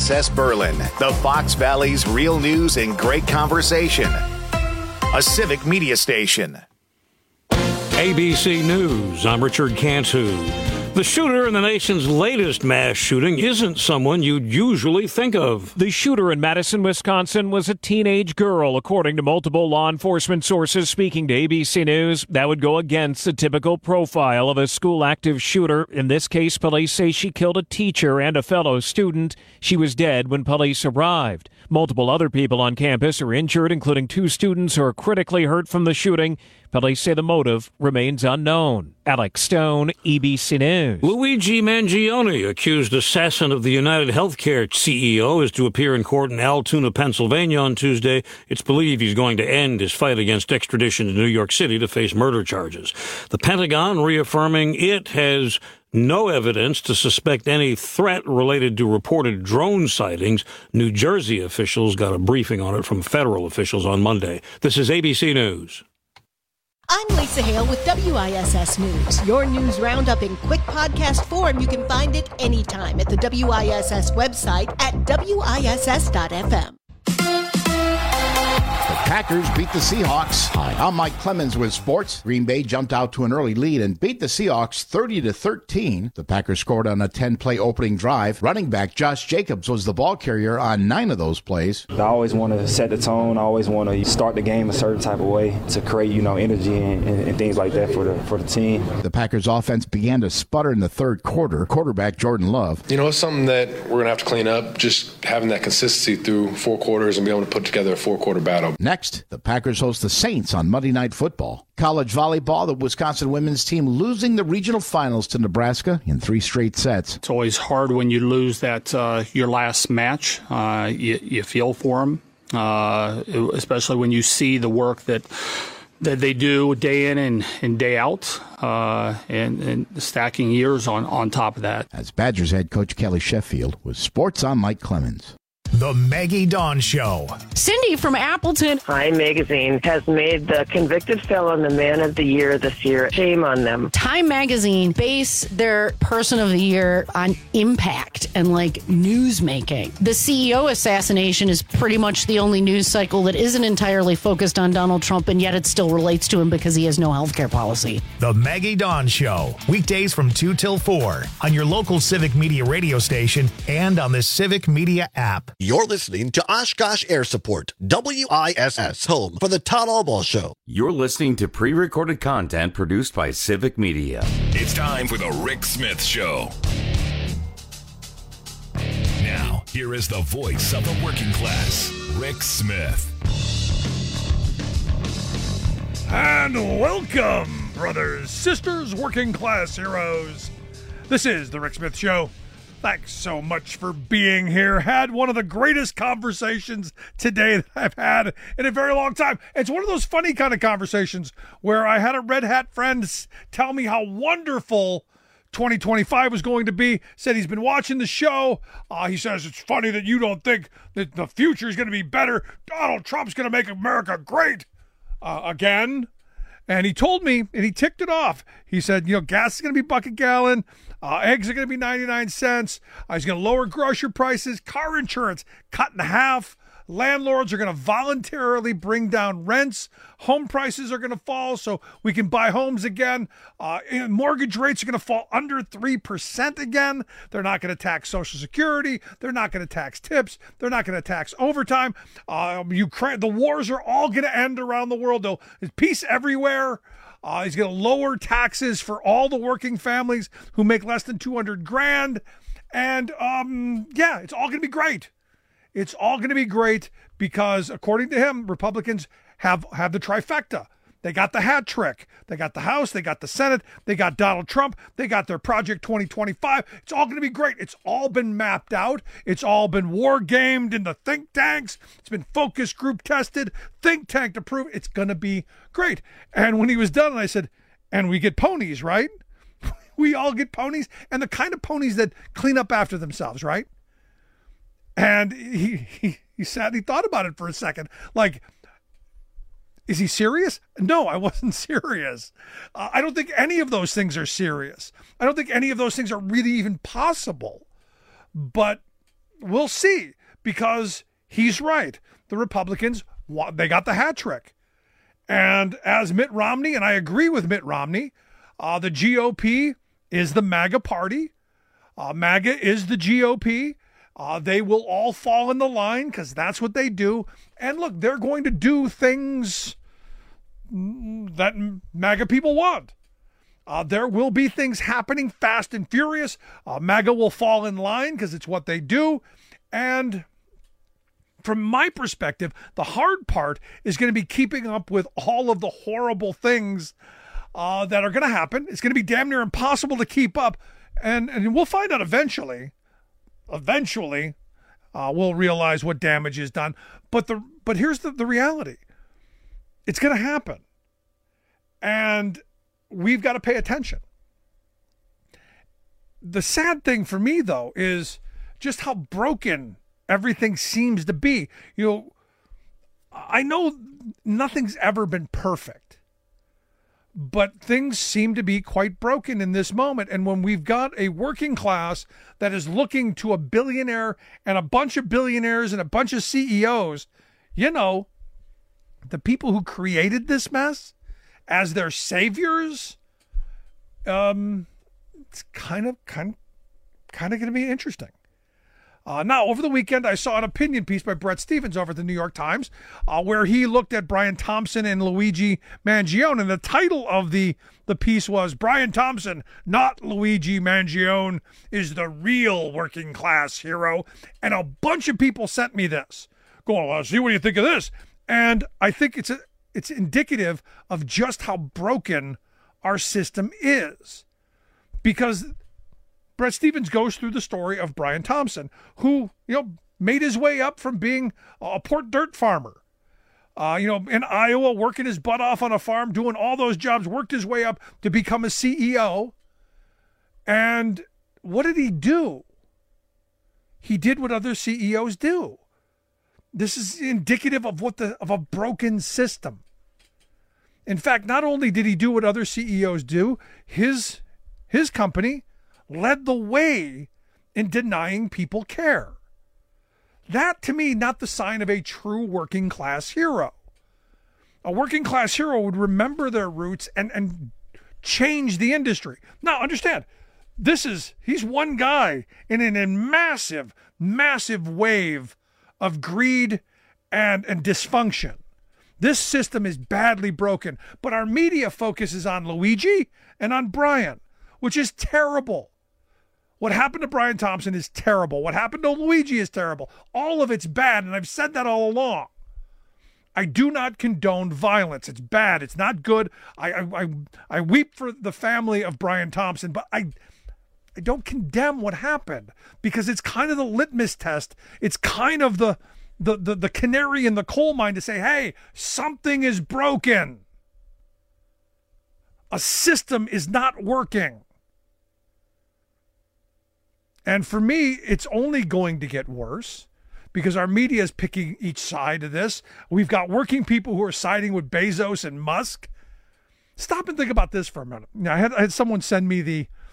WISS Berlin, the Fox Valley's real news and great conversation. A civic media station. ABC News, I'm Richard Cantu. The shooter in the nation's latest mass shooting isn't someone you'd usually think of. The shooter in Madison, Wisconsin was a teenage girl, according to multiple law enforcement sources speaking to ABC News. That would go against the typical profile of a school active shooter. In this case, police say she killed a teacher and a fellow student. She was dead when police arrived. Multiple other people on campus are injured, including 2 students who are critically hurt from the shooting. Police say the motive remains unknown. Alex Stone, ABC News. Luigi Mangione, accused assassin of the United Healthcare CEO, is to appear in court in Altoona, Pennsylvania on Tuesday. It's believed he's going to end his fight against extradition to New York City to face murder charges. The Pentagon reaffirming it has no evidence to suspect any threat related to reported drone sightings. New Jersey officials got a briefing on it from federal officials on Monday. This is ABC News. I'm Lisa Hale with WISS News. Your news roundup in quick podcast form. You can find it anytime at the WISS website at WISS.FM. The Packers beat the Seahawks. Hi, I'm Mike Clemens with sports. Green Bay jumped out to an early lead and beat the Seahawks 30-13. The Packers scored on a 10-play opening drive. Running back Josh Jacobs was the ball carrier on 9 of those plays. I always want to set the tone. I always want to start the game a certain type of way to create, energy and things like that for the team. The Packers offense began to sputter in the third quarter. Quarterback Jordan Love. It's something that we're going to have to clean up, just having that consistency through 4 quarters and be able to put together a 4-quarter battle. Next, the Packers host the Saints on Monday Night Football. College volleyball, the Wisconsin women's team losing the regional finals to Nebraska in 3 straight sets. It's always hard when you lose that your last match. You feel for them, especially when you see the work that they do day in and day out, and stacking years on top of that. As Badgers head coach Kelly Sheffield with Sports, I'm Mike Clemens. The Maggie Dawn Show. Cindy from Appleton. Time Magazine has made the convicted felon the man of the year this year. Shame on them. Time Magazine base their person of the year on impact and news making. The CEO assassination is pretty much the only news cycle that isn't entirely focused on Donald Trump, and yet it still relates to him because he has no healthcare policy. The Maggie Dawn Show. Weekdays from 2 till 4 on your local Civic Media radio station and on the Civic Media app. You're listening to Oshkosh Air Support, WISS, home for the Todd Albaugh Show. You're listening to pre-recorded content produced by Civic Media. It's time for the Rick Smith Show. Now, here is the voice of the working class, Rick Smith. And welcome, brothers, sisters, working class heroes. This is the Rick Smith Show. Thanks so much for being here. Had one of the greatest conversations today that I've had in a very long time. It's one of those funny kind of conversations where I had a red hat friend tell me how wonderful 2025 was going to be. Said he's been watching the show. He says it's funny that you don't think that the future is going to be better. Donald Trump's going to make America great again. And he told me, and he ticked it off. He said, gas is going to be $1 a gallon. Eggs are going to be 99 cents. He's going to lower grocery prices. Car insurance cut in half. Landlords are going to voluntarily bring down rents. Home prices are going to fall so we can buy homes again. And mortgage rates are going to fall under 3% again. They're not going to tax Social Security. They're not going to tax tips. They're not going to tax overtime. Ukraine, the wars are all going to end around the world. There's peace everywhere. He's going to lower taxes for all the working families who make less than $200,000. And it's all going to be great. It's all going to be great because, according to him, Republicans have the trifecta. They got the hat trick. They got the House. They got the Senate. They got Donald Trump. They got their Project 2025. It's all going to be great. It's all been mapped out. It's all been war gamed in the think tanks. It's been focus group tested, think tank approved. It's going to be great. And when he was done, I said, and we get ponies, right? We all get ponies, and the kind of ponies that clean up after themselves, right? And he sat and he thought about it for a second. Is he serious? No, I wasn't serious. I don't think any of those things are serious. I don't think any of those things are really even possible. But we'll see, because he's right. The Republicans, they got the hat trick. And as Mitt Romney, and I agree with Mitt Romney, the GOP is the MAGA party. MAGA is the GOP. They will all fall in the line because that's what they do. And look, they're going to do things that MAGA people want. There will be things happening fast and furious. MAGA will fall in line because it's what they do. And from my perspective, the hard part is going to be keeping up with all of the horrible things that are going to happen. It's going to be damn near impossible to keep up. And we'll find out eventually. Eventually, we'll realize what damage is done. But here's the reality. It's going to happen. And we've got to pay attention. The sad thing for me, though, is just how broken everything seems to be. You know, I know nothing's ever been perfect, but things seem to be quite broken in this moment. And when we've got a working class that is looking to a billionaire and a bunch of billionaires and a bunch of CEOs, you know, the people who created this mess as their saviors, it's kind of going to be interesting. Now, over the weekend, I saw an opinion piece by Bret Stephens over at the New York Times, where he looked at Brian Thompson and Luigi Mangione, and the title of the piece was "Brian Thompson, not Luigi Mangione, is the real working class hero." And a bunch of people sent me this, going, "Well, see, what do you think of this?" And I think it's indicative of just how broken our system is, because Bret Stephens goes through the story of Brian Thompson, who, you know, made his way up from being a Port Dirt farmer, in Iowa, working his butt off on a farm, doing all those jobs, worked his way up to become a CEO. And what did he do? He did what other CEOs do. This is indicative of of a broken system. In fact, not only did he do what other CEOs do, his company led the way in denying people care. That, to me, not the sign of a true working class hero. A working class hero would remember their roots and change the industry. Now, understand, he's one guy in a massive, massive wave of greed and dysfunction. This system is badly broken, but our media focuses on Luigi and on Brian, which is terrible. What happened to Brian Thompson is terrible. What happened to Luigi is terrible. All of it's bad, and I've said that all along. I do not condone violence. It's bad. It's not good. I weep for the family of Brian Thompson, but I don't condemn what happened, because it's kind of the litmus test. It's kind of the canary in the coal mine to say, hey, something is broken. A system is not working. And for me, it's only going to get worse, because our media is picking each side of this. We've got working people who are siding with Bezos and Musk. Stop and think about this for a minute. Now, I had someone send me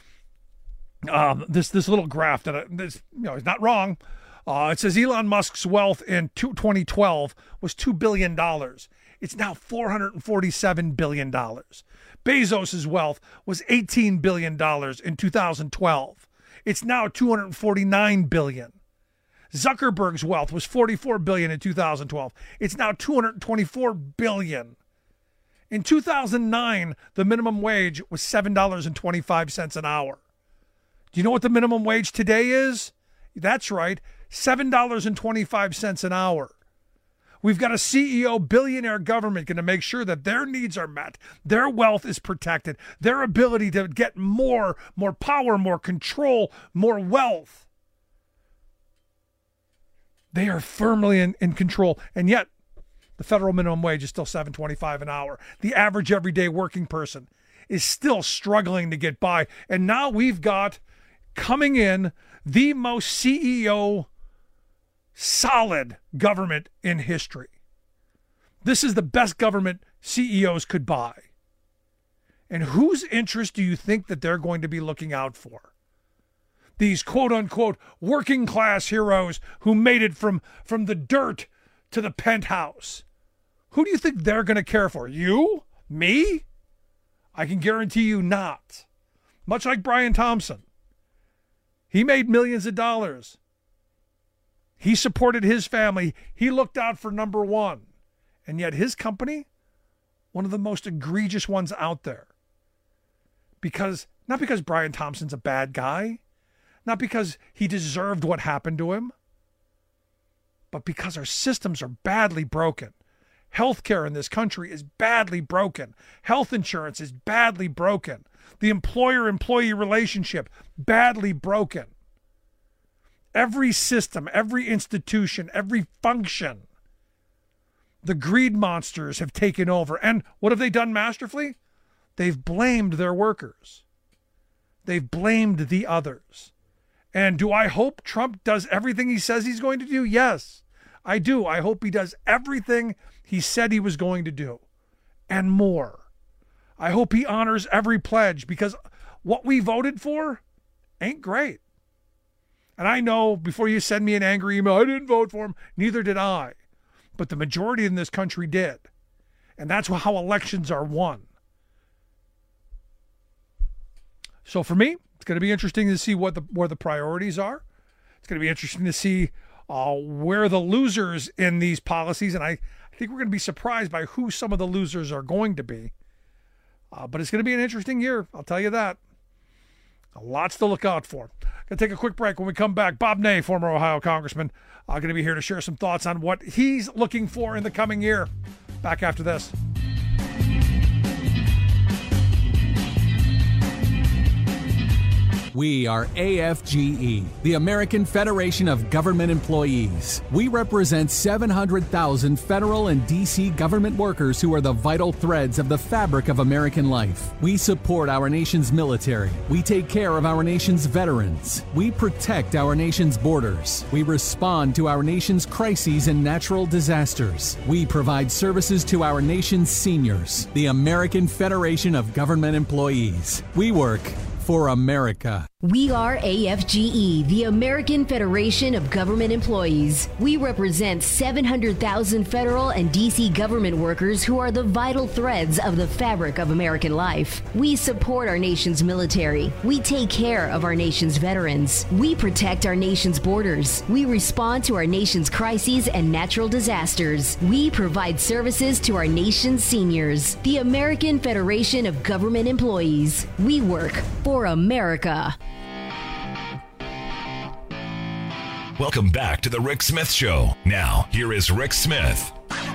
this little graph that it's not wrong. It says Elon Musk's wealth in 2012 was $2 billion. It's now $447 billion. Bezos's wealth was $18 billion in 2012. It's now $249 billion. Zuckerberg's wealth was $44 billion in 2012. It's now $224 billion. In 2009, the minimum wage was $7.25 an hour. Do you know what the minimum wage today is? That's right, $7.25 an hour. We've got a CEO billionaire government going to make sure that their needs are met, their wealth is protected, their ability to get more power, more control, more wealth. They are firmly in control, and yet the federal minimum wage is still $7.25 an hour. The average everyday working person is still struggling to get by, and now we've got coming in the most CEO solid government in history. This is the best government CEOs could buy. And whose interest do you think that they're going to be looking out for? these quote-unquote working class heroes who made it from the dirt to the penthouse. Who do you think they're going to care for? You? Me? I can guarantee you not. Much like Brian Thompson. He made millions of dollars. He supported his family. He looked out for number one. And yet his company, one of the most egregious ones out there. Not because Brian Thompson's a bad guy, not because he deserved what happened to him, but because our systems are badly broken. Healthcare in this country is badly broken. Health insurance is badly broken. The employer-employee relationship, badly broken. Every system, every institution, every function, the greed monsters have taken over. And what have they done masterfully? They've blamed their workers. They've blamed the others. And do I hope Trump does everything he says he's going to do? Yes, I do. I hope he does everything he said he was going to do and more. I hope he honors every pledge, because what we voted for ain't great. And I know, before you send me an angry email, I didn't vote for him. Neither did I. But the majority in this country did. And that's how elections are won. So for me, it's going to be interesting to see where the priorities are. It's going to be interesting to see where the losers in these policies, and I think we're going to be surprised by who some of the losers are going to be. But it's going to be an interesting year, I'll tell you that. Lots to look out for. Going to take a quick break. When we come back, Bob Ney, former Ohio congressman, going to be here to share some thoughts on what he's looking for in the coming year. Back after this. We are AFGE, the American Federation of Government Employees. We represent 700,000 federal and D.C. government workers who are the vital threads of the fabric of American life. We support our nation's military. We take care of our nation's veterans. We protect our nation's borders. We respond to our nation's crises and natural disasters. We provide services to our nation's seniors. The American Federation of Government Employees. We work for America. We are AFGE, the American Federation of Government Employees. We represent 700,000 federal and D.C. government workers who are the vital threads of the fabric of American life. We support our nation's military. We take care of our nation's veterans. We protect our nation's borders. We respond to our nation's crises and natural disasters. We provide services to our nation's seniors. The American Federation of Government Employees. We work for America. Welcome back to the Rick Smith Show. Now, here is Rick Smith.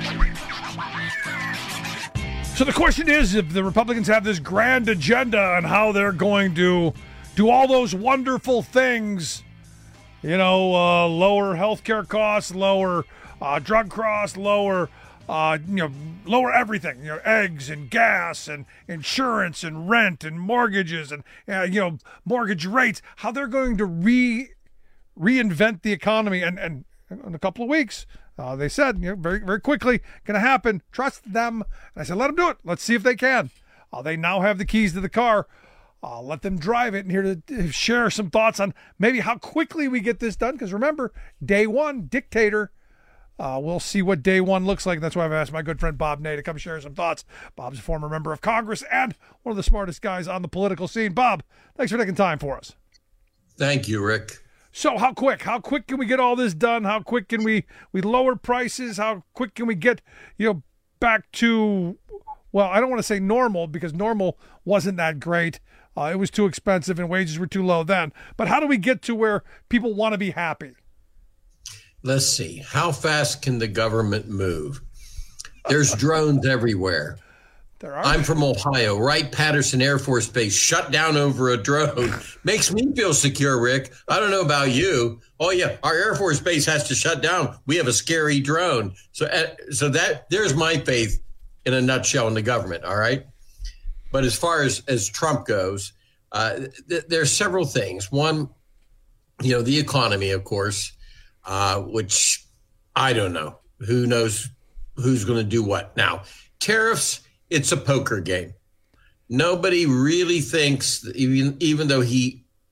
So the question is, if the Republicans have this grand agenda on how they're going to do all those wonderful things, lower healthcare costs, lower drug costs, lower everything, eggs and gas and insurance and rent and mortgages and, mortgage rates, how they're going to reinvent the economy. And in a couple of weeks, they said, very, very quickly, going to happen. Trust them. And I said, let them do it. Let's see if they can. They now have the keys to the car. Let them drive it. And here to share some thoughts on maybe how quickly we get this done. Because remember, day one, dictator. We'll see what day one looks like. That's why I've asked my good friend Bob Ney to come share some thoughts. Bob's a former member of Congress and one of the smartest guys on the political scene. Bob, thanks for taking time for us. Thank you, Rick. So how quick can we get all this done? How quick can we lower prices? How quick can we get, back to, well, I don't want to say normal, because normal wasn't that great. It was too expensive and wages were too low then. But how do we get to where people want to be happy? Let's see. How fast can the government move? There's drones everywhere. I'm from Ohio. Wright-Patterson Air Force Base shut down over a drone. Makes me feel secure, Rick. I don't know about you. Oh, yeah, our Air Force Base has to shut down. We have a scary drone. So there's my faith in a nutshell in the government, all right? But as far as Trump goes, there's several things. One, the economy, of course, which I don't know. Who knows who's going to do what? Now, tariffs, it's a poker game. Nobody really thinks, even though he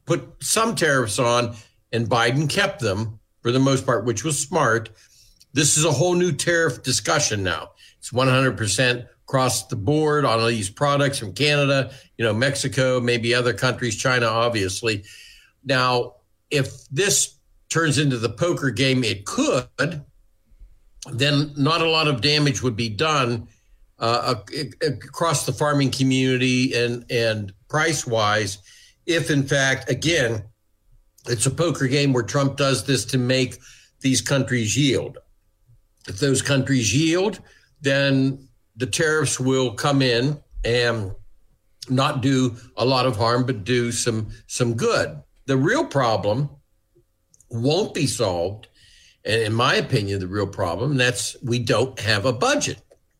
put some tariffs on, and Biden kept them for the most part, which was smart. This is a whole new tariff discussion now. It's 100% across the board on all these products from Canada, Mexico, maybe other countries, China, obviously. Now, if this turns into the poker game, it could, then not a lot of damage would be done across the farming community and price-wise, if in fact, again, it's a poker game where Trump does this to make these countries yield. If those countries yield, then the tariffs will come in and not do a lot of harm, but do some good. The real problem won't be solved. And in my opinion, the real problem, that's we don't have a budget.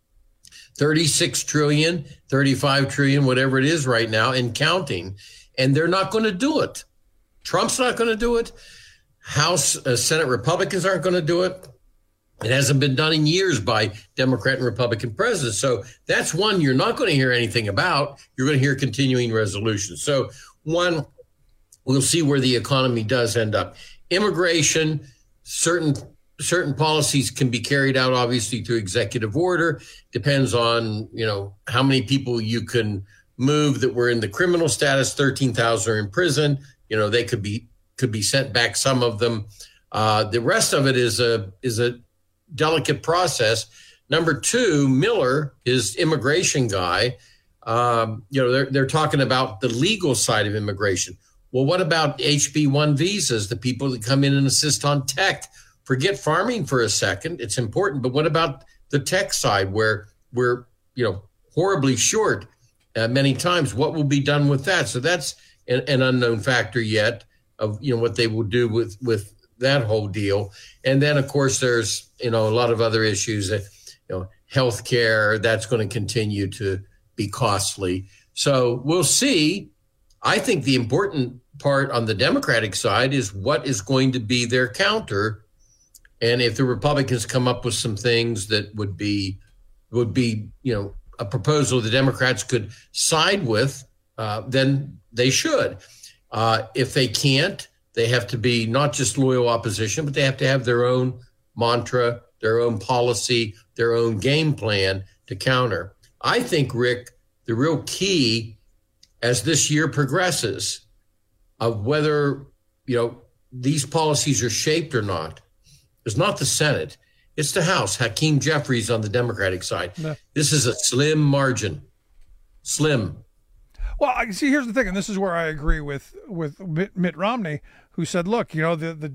36 trillion, 35 trillion, whatever it is right now, and counting. And they're not going to do it. Trump's not going to do it. House, Senate Republicans aren't going to do it. It hasn't been done in years by Democrat and Republican presidents. So that's one you're not going to hear anything about. You're going to hear continuing resolutions. So one, we'll see where the economy does end up. Immigration, certain policies can be carried out, obviously, through executive order. Depends on, how many people you can move that were in the criminal status. 13,000 are in prison. They could be sent back, some of them. The rest of it is a delicate process. Number two, Miller, his immigration guy, they're talking about the legal side of immigration. Well, what about HB1 visas, the people that come in and assist on tech? Forget farming for a second. It's important. But what about the tech side where we're, horribly short many times? What will be done with that? So that's an unknown factor yet of, what they will do with that whole deal. And then, of course, there's, a lot of other issues that, healthcare, that's going to continue to be costly. So we'll see. I think the important part on the Democratic side is what is going to be their counter. And if the Republicans come up with some things that would be, a proposal the Democrats could side with, then they should. If they can't, they have to be not just loyal opposition, but they have to have their own mantra, their own policy, their own game plan to counter. I think, Rick, the real key as this year progresses of whether, these policies are shaped or not is not the Senate. It's the House. Hakeem Jeffries on the Democratic side. No. This is a slim margin. Slim. Well, see, here's the thing, and this is where I agree with Mitt Romney, who said, look, the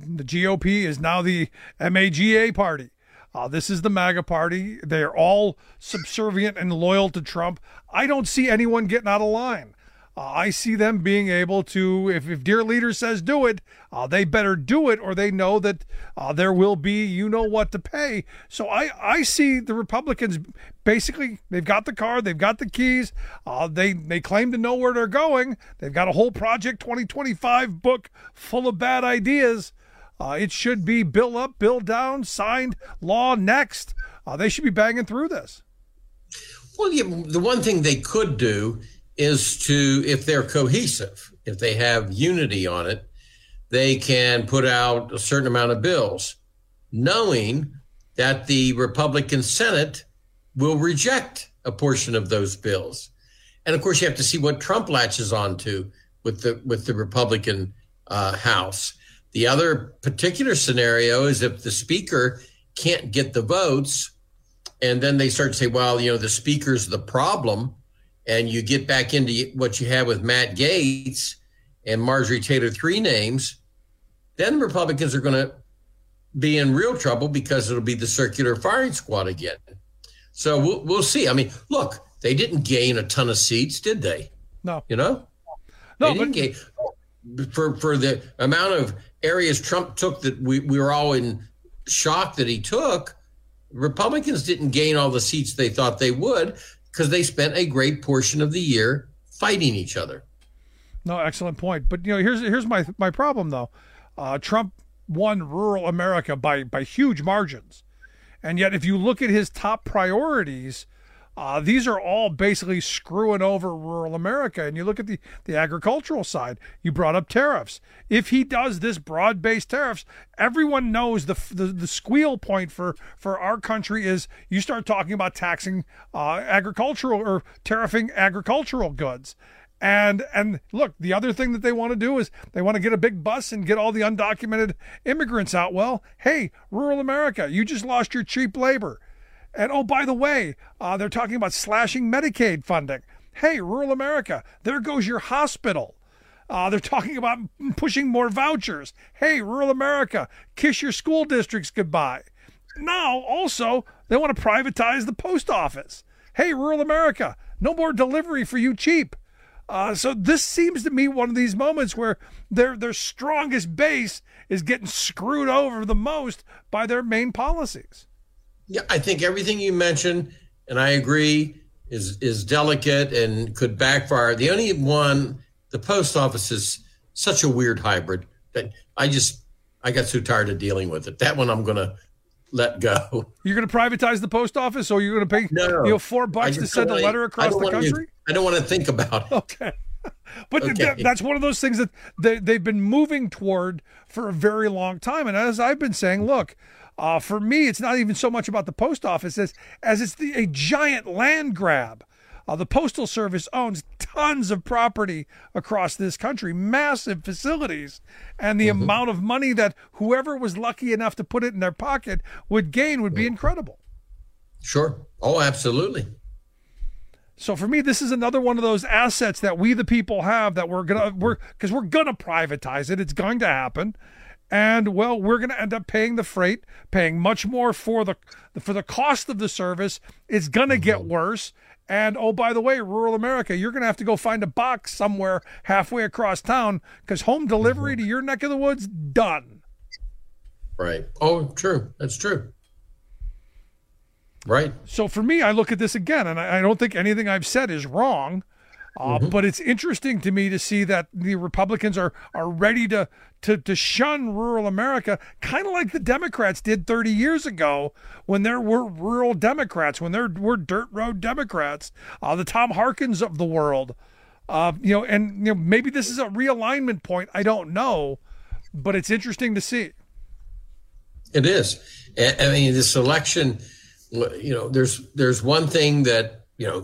GOP is now the MAGA party. This is the MAGA party. They're all subservient and loyal to Trump. I don't see anyone getting out of line. I see them being able to, if dear leader says do it, they better do it, or they know that there will be what to pay. So I see the Republicans basically, they've got the car, they've got the keys, they claim to know where they're going. They've got a whole Project 2025 book full of bad ideas. It should be bill up, bill down, signed, law next. They should be banging through this. Well, the one thing they could do is to, if they're cohesive, if they have unity on it, they can put out a certain amount of bills, knowing that the Republican Senate will reject a portion of those bills. And of course, you have to see what Trump latches onto with the Republican House. The other particular scenario is if the speaker can't get the votes, and then they start to say, well, the speaker's the problem, and you get back into what you have with Matt Gaetz and Marjorie Taylor, three names, then Republicans are going to be in real trouble because it'll be the circular firing squad again. So we'll see. I mean, look, they didn't gain a ton of seats, did they? No. No, they didn't gain. For the amount of areas Trump took that we were all in shock that he took, Republicans didn't gain all the seats they thought they would, because they spent a great portion of the year fighting each other. No, excellent point. But here's my problem though. Trump won rural America by huge margins, and yet if you look at his top priorities, These are all basically screwing over rural America. And you look at the agricultural side. You brought up tariffs. If he does this broad-based tariffs, everyone knows the squeal point for our country is you start talking about taxing agricultural or tariffing agricultural goods. And look, the other thing that they want to do is they want to get a big bus and get all the undocumented immigrants out. Well, hey, rural America, you just lost your cheap labor. And oh, by the way, they're talking about slashing Medicaid funding. Hey, rural America, there goes your hospital. They're talking about pushing more vouchers. Hey, rural America, kiss your school districts goodbye. Now, also, they want to privatize the post office. Hey, rural America, no more delivery for you cheap. So this seems to me one of these moments where their strongest base is getting screwed over the most by their main policies. Yeah, I think everything you mentioned, and I agree, is delicate and could backfire. The only one, the post office, is such a weird hybrid that I got so tired of dealing with it. That one I'm going to let go. You're going to privatize the post office, or you're going to pay $4 to send a letter across the country? I don't want to think about it. Okay. But that's one of those things that they've been moving toward for a very long time. And as I've been saying, look, for me, it's not even so much about the post office as it's a giant land grab. The Postal Service owns tons of property across this country, massive facilities, and the amount of money that whoever was lucky enough to put it in their pocket would gain would be incredible. Sure. Oh, absolutely. So for me, this is another one of those assets that we, the people, have that we're gonna privatize it. It's going to happen. And well, we're going to end up paying the freight, paying much more for the cost of the service. It's going to get worse. And oh, by the way, rural America, you're going to have to go find a box somewhere halfway across town because home delivery to your neck of the woods, done. Right. Oh, true. That's true. Right. So for me, I look at this again, and I don't think anything I've said is wrong. But it's interesting to me to see that the Republicans are ready to shun rural America, kind of like the Democrats did 30 years ago when there were rural Democrats, when there were dirt road Democrats, the Tom Harkins of the world. Maybe this is a realignment point. I don't know, but it's interesting to see. It is. I mean, this election, there's one thing that,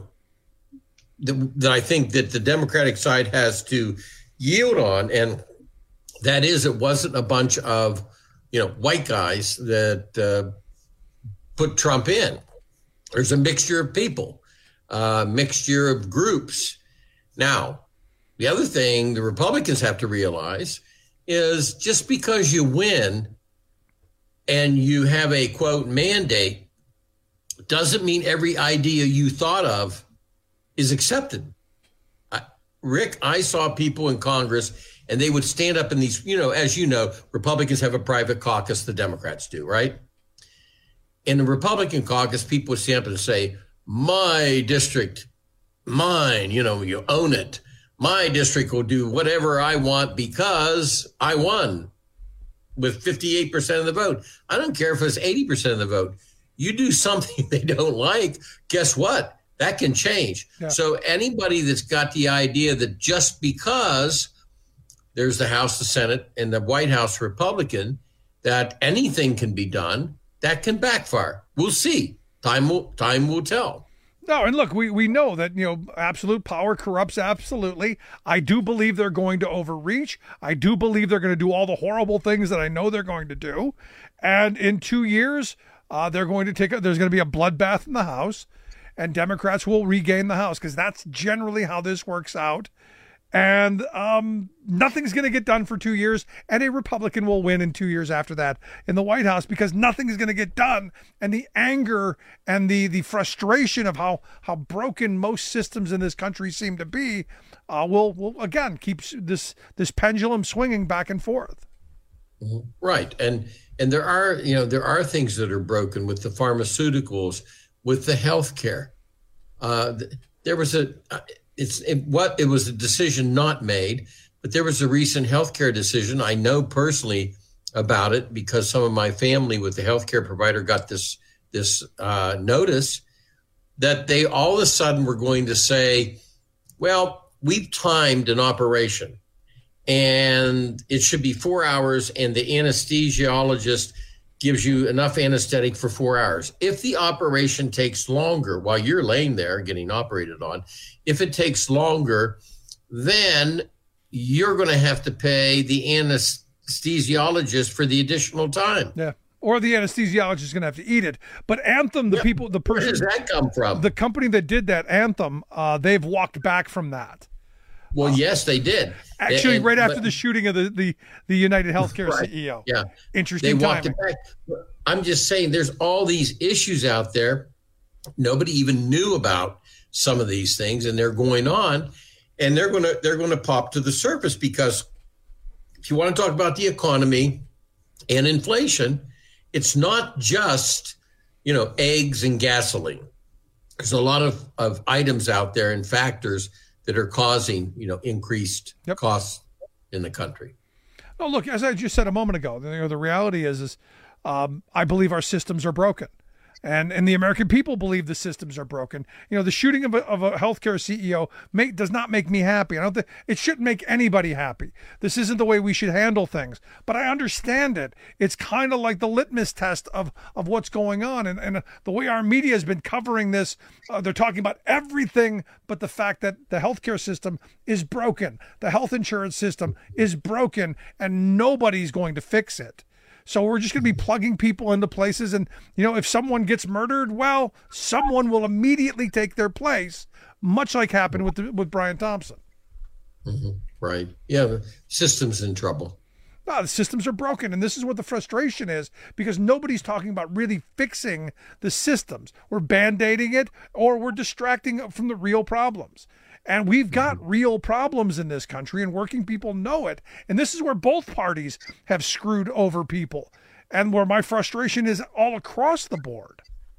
that I think that the Democratic side has to yield on, and that is it wasn't a bunch of, white guys that put Trump in. There's a mixture of people, mixture of groups. Now, the other thing the Republicans have to realize is just because you win and you have a, quote, mandate doesn't mean every idea you thought of is accepted. Rick, I saw people in Congress and they would stand up in these, as you know, Republicans have a private caucus, the Democrats do, right? In the Republican caucus, people would stand up and say, my district, mine, you own it. My district will do whatever I want because I won with 58% of the vote. I don't care if it's 80% of the vote. You do something they don't like, guess what? That can change. Yeah. So anybody that's got the idea that just because there's the House, the Senate, and the White House Republican, that anything can be done, that can backfire. We'll see. Time will tell. No, and look, we know that, absolute power corrupts absolutely. I do believe they're going to overreach. I do believe they're going to do all the horrible things that I know they're going to do. And in 2 years, there's going to be a bloodbath in the House. And Democrats will regain the House because that's generally how this works out. And nothing's going to get done for 2 years, and a Republican will win in 2 years after that in the White House because nothing is going to get done. And the anger and the frustration of how broken most systems in this country seem to be will again keep this pendulum swinging back and forth. Right, and there are things that are broken with the pharmaceuticals. With the health care, there was it was a decision not made, but there was a recent healthcare decision. I know personally about it because some of my family with the healthcare provider got this notice that they all of a sudden were going to say, well, we've timed an operation and it should be 4 hours, and the anesthesiologist gives you enough anesthetic for 4 hours. If the operation takes longer while you're laying there getting operated on, if it takes longer, then you're going to have to pay the anesthesiologist for the additional time. Yeah. Or the anesthesiologist is going to have to eat it. But Anthem, the person, where does that come from? The company that did that, Anthem, they've walked back from that. Well, yes, they did. Actually, right after the shooting of the United Healthcare right. CEO. Yeah. Interesting They walked timing. it back. I'm just saying there's all these issues out there. Nobody even knew about some of these things, and they're going on, and they're going to pop to the surface, because if you want to talk about the economy and inflation, it's not just, eggs and gasoline. There's a lot of items out there and factors that are causing, increased costs in the country. No, look, as I just said a moment ago, the reality is I believe our systems are broken. And the American people believe the systems are broken. The shooting of a healthcare CEO does not make me happy. I don't think it shouldn't make anybody happy. This isn't the way we should handle things. But I understand it. It's kind of like the litmus test of what's going on. And the way our media has been covering this, they're talking about everything but the fact that the healthcare system is broken. The health insurance system is broken, and nobody's going to fix it. So we're just going to be plugging people into places. And, if someone gets murdered, well, someone will immediately take their place, much like happened with Brian Thompson. Mm-hmm. Right. Yeah, the system's in trouble. No, the systems are broken. And this is what the frustration is, because nobody's talking about really fixing the systems. We're Band-Aiding it, or we're distracting from the real problems. And we've got real problems in this country, and working people know it. And this is where both parties have screwed over people, and where my frustration is all across the board.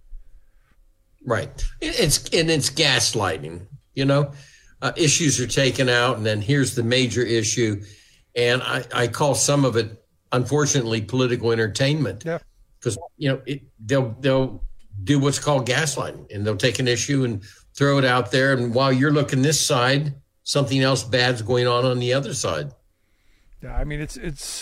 Right. It's gaslighting, issues are taken out, and then here's the major issue. And I call some of it, unfortunately, political entertainment. Yeah. Because, they'll do what's called gaslighting, and they'll take an issue and throw it out there, and while you're looking this side, something else bad's going on the other side. Yeah, I mean, it's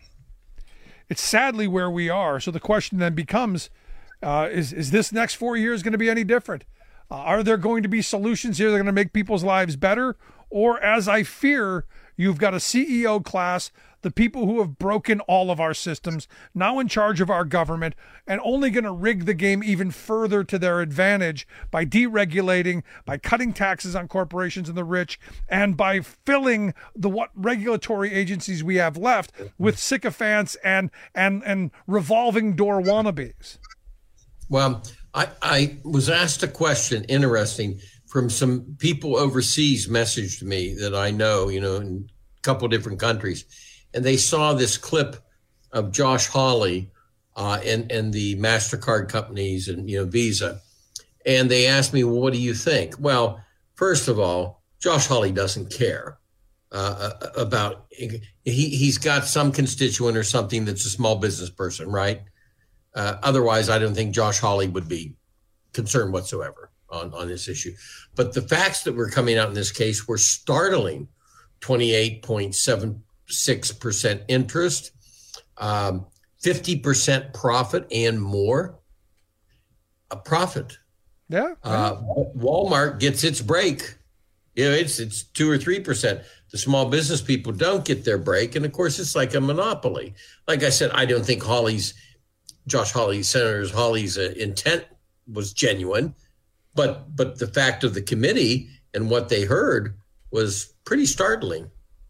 sadly where we are. So the question then becomes, is this next 4 years going to be any different? Are there going to be solutions here that are going to make people's lives better? Or, as I fear, you've got a CEO class, the people who have broken all of our systems, now in charge of our government, and only going to rig the game even further to their advantage by deregulating, by cutting taxes on corporations and the rich, and by filling what regulatory agencies we have left with sycophants and revolving door wannabes. Well, I was asked a question, interesting, from some people overseas messaged me that I know, in a couple of different countries. And they saw this clip of Josh Hawley and the MasterCard companies and, Visa. And they asked me, well, what do you think? Well, first of all, Josh Hawley doesn't care about, he's got some constituent or something that's a small business person, right? Otherwise, I don't think Josh Hawley would be concerned whatsoever on this issue. But the facts that were coming out in this case were startling. 28.76% interest, 50% profit and more. A profit. Yeah. Walmart gets its break. It's 2 or 3%. The small business people don't get their break, and of course, it's like a monopoly. Like I said, I don't think Senator Hawley's intent was genuine, but the fact of the committee and what they heard was pretty startling.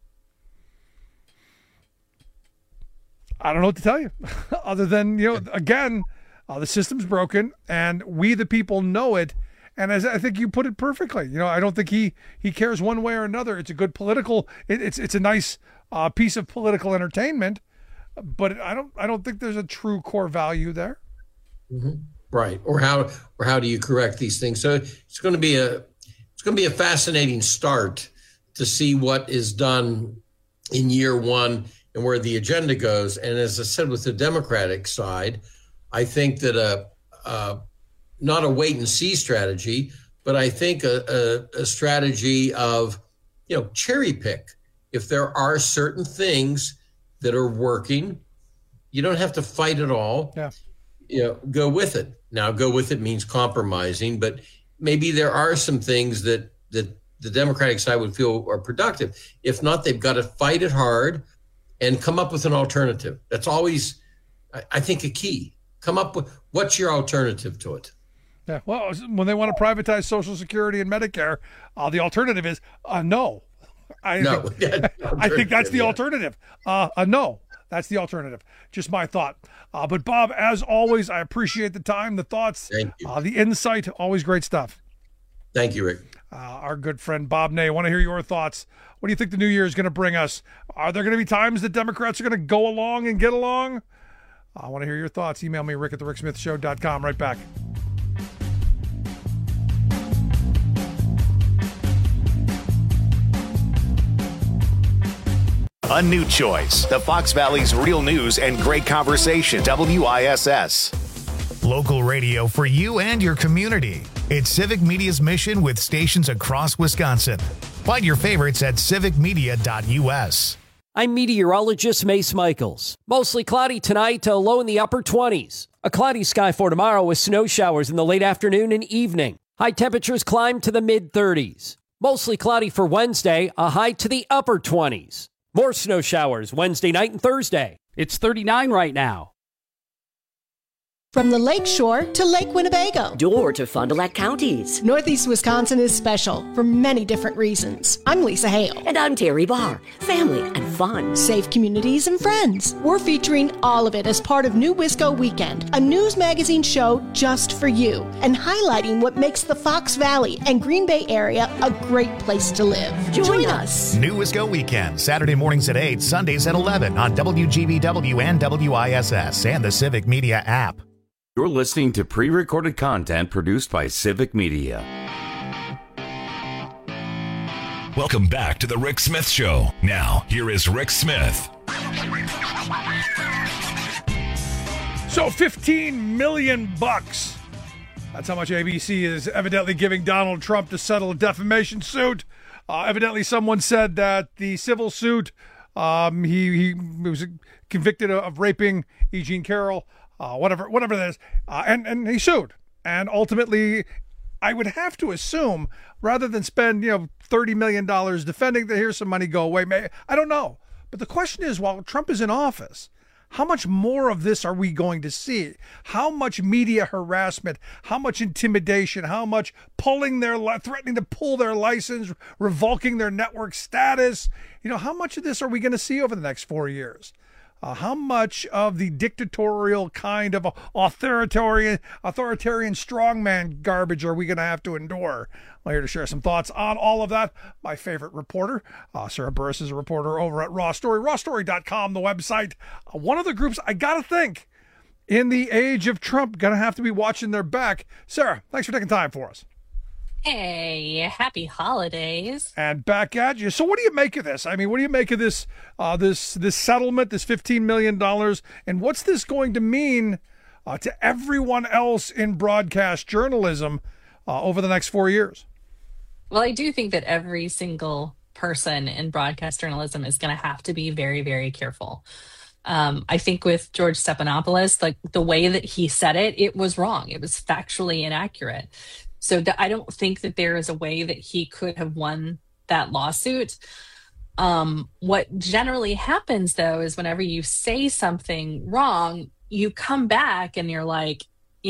I don't know what to tell you other than, again, the system's broken and we, the people, know it. And as I think you put it perfectly, I don't think he cares one way or another. It's a good political, it's a nice piece of political entertainment, but I don't think there's a true core value there. Mm-hmm. Right. Or how do you correct these things? So it's going to be a fascinating start to see what is done in year one and where the agenda goes. And as I said, with the Democratic side, I think that not a wait and see strategy, but I think a strategy of, cherry pick. If there are certain things that are working, you don't have to fight it all. Yeah. Go with it. Now, go with it means compromising, but maybe there are some things that the Democratic side would feel are productive. If not, they've got to fight it hard and come up with an alternative. That's always, I think, a key. Come up with what's your alternative to it. Yeah. Well, when they want to privatize Social Security and Medicare, the alternative is no. I think that's the alternative. No, that's the alternative. Just my thought. But Bob, as always, I appreciate the time, the thoughts, the insight. Always great stuff. Thank you, Rick. Our good friend Bob Ney. I want to hear your thoughts. What do you think the new year is going to bring us? Are there going to be times that Democrats are going to go along and get along? I want to hear your thoughts. Email me, rick@thericksmithshow.com. Right back. A new choice. The Fox Valley's real news and great conversation. WISS. Local radio for you and your community. It's Civic Media's mission with stations across Wisconsin. Find your favorites at civicmedia.us. I'm meteorologist Mace Michaels. Mostly cloudy tonight to a low in the upper 20s. A cloudy sky for tomorrow with snow showers in the late afternoon and evening. High temperatures climb to the mid-30s. Mostly cloudy for Wednesday, a high to the upper 20s. More snow showers Wednesday night and Thursday. It's 39 right now. From the Lake Shore to Lake Winnebago. Door to Fond du Lac counties. Northeast Wisconsin is special for many different reasons. I'm Lisa Hale. And I'm Terry Barr. Family and fun. Safe communities and friends. We're featuring all of it as part of New Wisco Weekend, a news magazine show just for you, and highlighting what makes the Fox Valley and Green Bay area a great place to live. Join us. New Wisco Weekend, Saturday mornings at 8, Sundays at 11 on WGBW and WISS and the Civic Media app. You're listening to pre-recorded content produced by Civic Media. Welcome back to the Rick Smith Show. Now, here is Rick Smith. So $15 million. That's how much ABC is evidently giving Donald Trump to settle a defamation suit. Evidently, someone said that the civil suit, he was convicted of raping E. Jean Carroll. Whatever that is, and he sued. And ultimately, I would have to assume, rather than spend $30 million defending that, here's some money, go away. I don't know. But the question is, while Trump is in office, how much more of this are we going to see? How much media harassment? How much intimidation? How much threatening to pull their license, revoking their network status? How much of this are we going to see over the next 4 years? How much of the dictatorial kind of authoritarian strongman garbage are we going to have to endure? I'm here to share some thoughts on all of that. My favorite reporter, Sarah Burris, is a reporter over at Raw Story, rawstory.com, the website. One of the groups I got to think, in the age of Trump, going to have to be watching their back. Sarah, thanks for taking time for us. Hey, happy holidays. And back at you. So what do you make of this? I mean, what do you make of this this settlement, this $15 million? And what's this going to mean to everyone else in broadcast journalism over the next 4 years? Well, I do think that every single person in broadcast journalism is going to have to be very, very careful. I think with George Stephanopoulos, like the way that he said it, it was wrong. It was factually inaccurate. So I don't think that there is a way that he could have won that lawsuit. What generally happens, though, is whenever you say something wrong, you come back and you're like,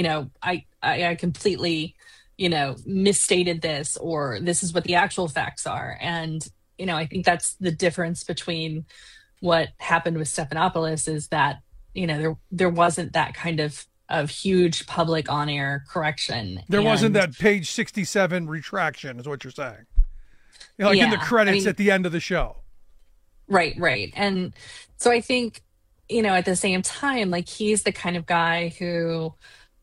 I completely, misstated this, or this is what the actual facts are. And, I think that's the difference between what happened with Stephanopoulos is that, there wasn't that kind of huge public on-air correction. There wasn't that page 67 retraction is what you're saying. In the credits at the end of the show. Right. And so I think, at the same time, like he's the kind of guy who,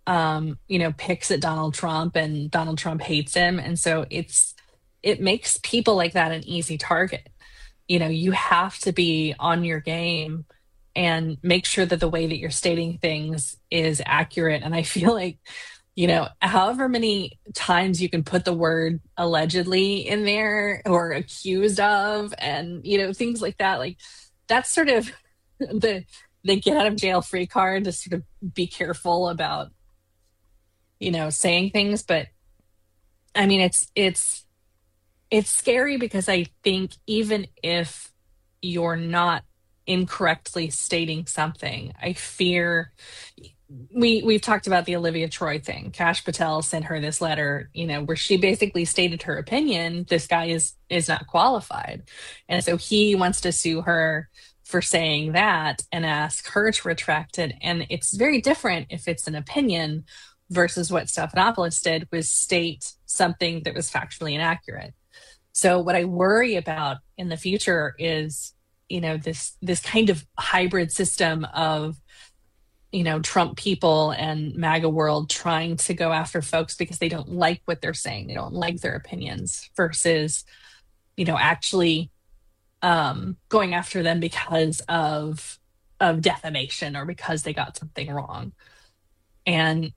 picks at Donald Trump and Donald Trump hates him. And so it makes people like that an easy target. You have to be on your game and make sure that the way that you're stating things is accurate. And I feel like, however many times you can put the word allegedly in there or accused of, and, things like that. Like, that's sort of the get out of jail free card to sort of be careful about, saying things. But I mean, it's scary because I think even if you're not incorrectly stating something, I fear we've talked about the Olivia Troy thing. Kash Patel sent her this letter, where she basically stated her opinion. This guy is not qualified. And so he wants to sue her for saying that and ask her to retract it. And it's very different if it's an opinion versus what Stephanopoulos did was state something that was factually inaccurate. So what I worry about in the future is, this kind of hybrid system of, Trump people and MAGA world trying to go after folks because they don't like what they're saying. They don't like their opinions versus, actually going after them because of defamation or because they got something wrong. And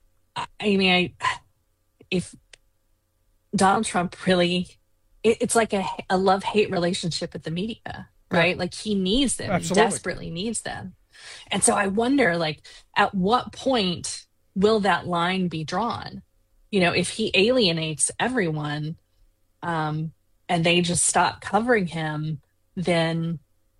if Donald Trump really, it's like a love-hate relationship with the media, right? Yeah. Like, he needs them. Absolutely. He desperately needs them. And so I wonder, like, at what point will that line be drawn? If he alienates everyone and they just stop covering him, then,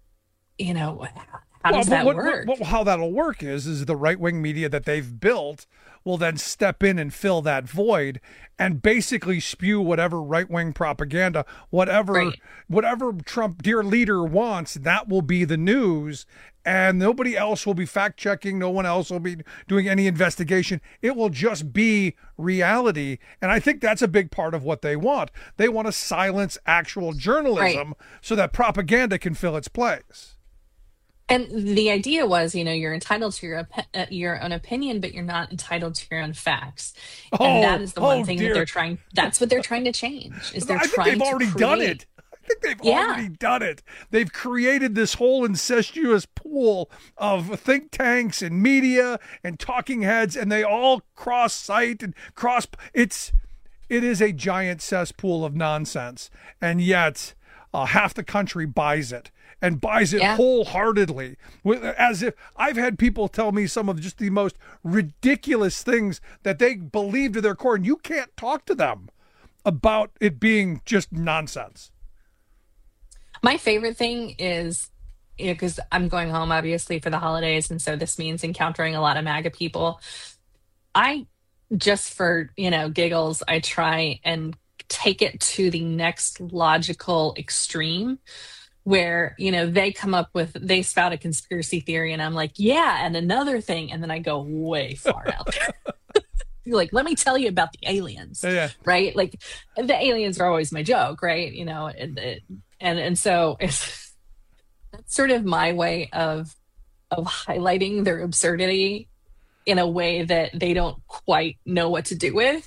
how does that work? How that'll work is the right-wing media that they've built will then step in and fill that void and basically spew whatever right-wing propaganda, whatever Trump, dear leader, wants. That will be the news, and nobody else will be fact-checking. No one else will be doing any investigation. It will just be reality, and I think that's a big part of what they want. They want to silence actual journalism so that propaganda can fill its place. And the idea was, you're entitled to your own opinion, but you're not entitled to your own facts. And that is the one thing that they're trying. That's what they're trying to change. I think they've already done it. They've created this whole incestuous pool of think tanks and media and talking heads, and they all cross site and cross. It is a giant cesspool of nonsense, and yet half the country buys it. And buys it wholeheartedly, as if I've had people tell me some of just the most ridiculous things that they believe to their core, and you can't talk to them about it being just nonsense. My favorite thing is, because I'm going home obviously for the holidays, and so this means encountering a lot of MAGA people. I just for giggles, I try and take it to the next logical extreme, where, they they spout a conspiracy theory and I'm like, yeah, and another thing. And then I go way far out there. You're like, let me tell you about the aliens, right? Like, the aliens are always my joke, right? And so that's sort of my way of highlighting their absurdity in a way that they don't quite know what to do with.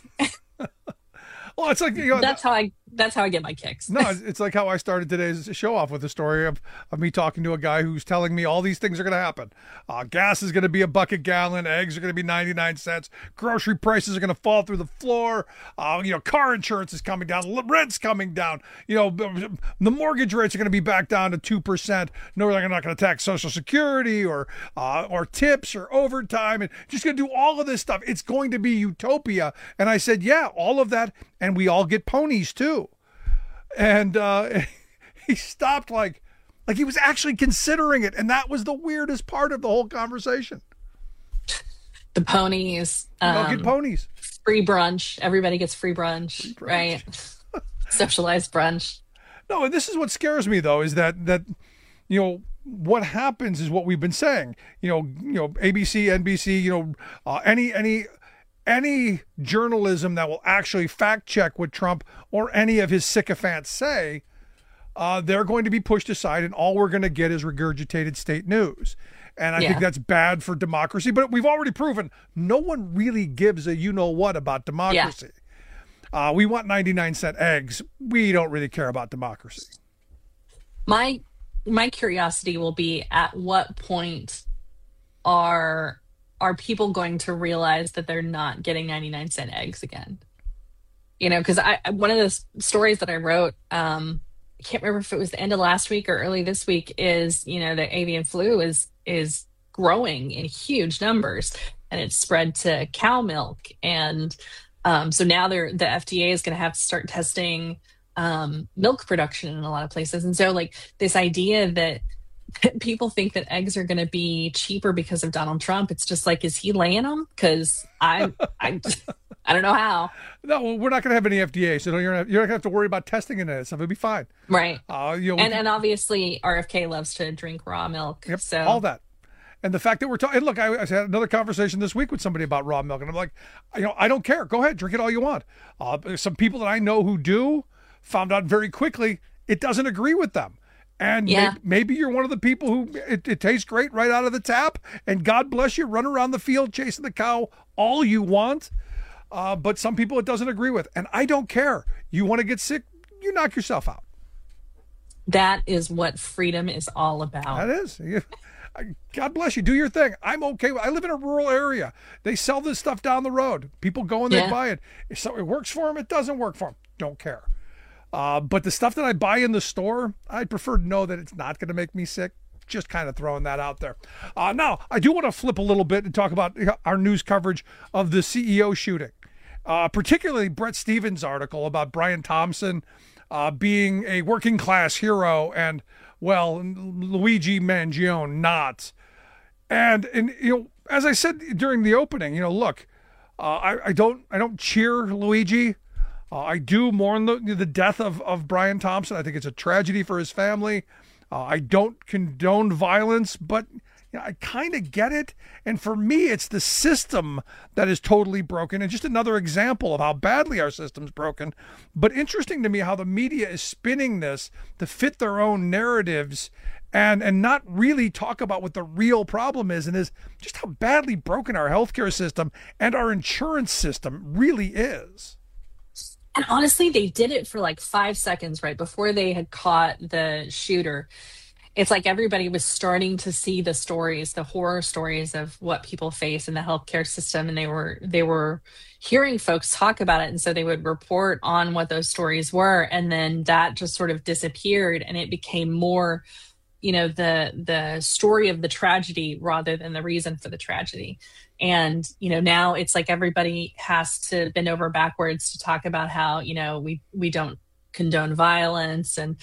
Well, it's like, that's how I get my kicks. No, it's like how I started today's show off with the story of me talking to a guy who's telling me all these things are going to happen. Gas is going to be $1 a gallon. Eggs are going to be 99 cents. Grocery prices are going to fall through the floor. Car insurance is coming down. Rent's coming down. The mortgage rates are going to be back down to 2%. No, they're not going to tax Social Security or tips or overtime, and just going to do all of this stuff. It's going to be utopia. And I said, yeah, all of that, and we all get ponies too. And he stopped like he was actually considering it. And that was the weirdest part of the whole conversation. The ponies. Get ponies. Free brunch. Everybody gets free brunch. Right? Socialized brunch. No, and this is what scares me, though, is that what happens is what we've been saying. ABC, NBC, any journalism that will actually fact check what Trump or any of his sycophants say, they're going to be pushed aside, and all we're going to get is regurgitated state news. And I think that's bad for democracy. But we've already proven no one really gives a you-know-what about democracy. Yeah. We want 99-cent eggs. We don't really care about democracy. My curiosity will be, at what point are are people going to realize that they're not getting 99-cent eggs again? You know, because one of the stories that I wrote, I can't remember if it was the end of last week or early this week, is, you know, the avian flu is growing in huge numbers, and it's spread to cow milk. And so now the FDA is going to have to start testing milk production in a lot of places. And so, like, this idea that people think that eggs are going to be cheaper because of Donald Trump, it's just like, is he laying them? Because I don't know how. No, well, we're not going to have any FDA, so you're not going to have to worry about testing and that stuff. It'll be fine. Right. And obviously RFK loves to drink raw milk. Yep, so all that. And the fact that we're talking, look, I had another conversation this week with somebody about raw milk, and I'm like, you know, I don't care. Go ahead, drink it all you want. Some people that I know who do found out very quickly it doesn't agree with them. And maybe you're one of the people who it tastes great right out of the tap, and God bless you, run around the field chasing the cow all you want. But some people it doesn't agree with, and I don't care. You want to get sick, you knock yourself out. That is what freedom is all about. That is. God bless you. Do your thing. I'm okay. I live in a rural area. They sell this stuff down the road. People go and they buy it. So it works for them. It doesn't work for them. Don't care. But the stuff that I buy in the store, I prefer to know that it's not going to make me sick. Just kind of throwing that out there. Now, I do want to flip a little bit and talk about our news coverage of the CEO shooting, particularly Bret Stephens' article about Brian Thompson being a working class hero and, well, Luigi Mangione not. And you know, as I said during the opening, you know, look, I don't cheer Luigi. I do mourn the death of Brian Thompson. I think it's a tragedy for his family. I don't condone violence, but you know, I kind of get it. And for me, it's the system that is totally broken. And just another example of how badly our system's broken. But interesting to me how the media is spinning this to fit their own narratives and not really talk about what the real problem is, and is just how badly broken our healthcare system and our insurance system really is. And honestly, they did it for like 5 seconds right before they had caught the shooter. It's like everybody was starting to see the stories, the horror stories of what people face in the healthcare system, and they were hearing folks talk about it, and so they would report on what those stories were, and then that just sort of disappeared, and it became more, you know, the story of the tragedy rather than the reason for the tragedy. And, you know, now it's like everybody has to bend over backwards to talk about how, you know, we don't condone violence and